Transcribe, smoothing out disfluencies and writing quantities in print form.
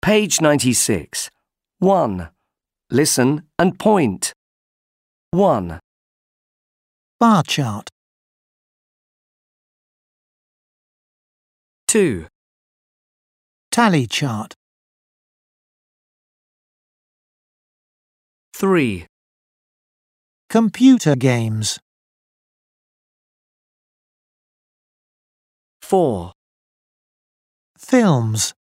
Page 96. 1. Listen and point. 1, Bar chart. 2, Tally chart. 3, Computer games. 4, Films.